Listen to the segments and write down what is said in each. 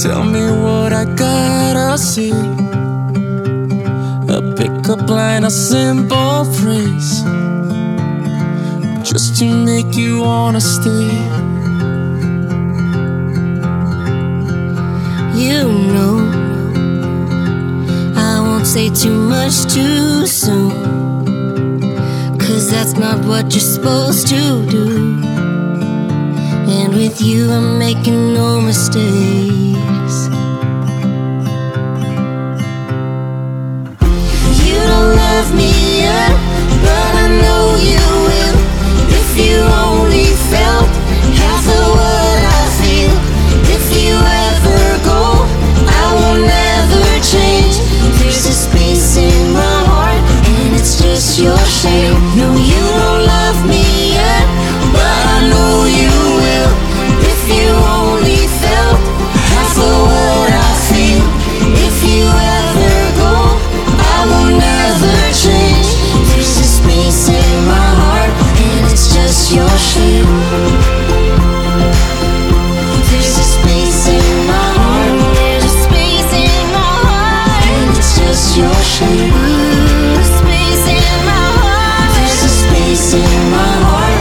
Tell me what I gotta see. A pickup line, a simple phrase, just to make you wanna stay. You know, I won't say too much too soon, 'cause that's not what you're supposed to do. And with you I'm making no mistakes. You don't love me yet, but I know you will. If you only felt half of what I feel. If you ever go, I will never change. There's a space in my heart, and it's just your shame. No, you don't love me yet, but I know you will. If you only felt half of what I feel. If you ever go, I will never change. There's a space in my heart, and it's just your shame. There's a space in my heart, there's a space in my heart, and it's just your shame. Ooh, space in my heart, there's a space in my heart.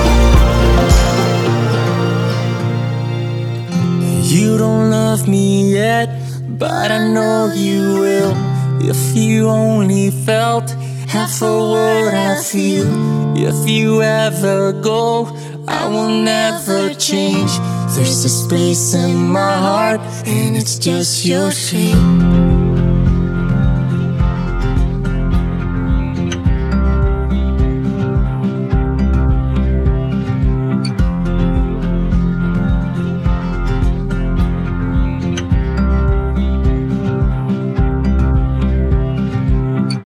You don't love me yet, but I know you will. If you only felt half of what I feel. If you ever go, I will never change. There's a space in my heart, and it's just your shame.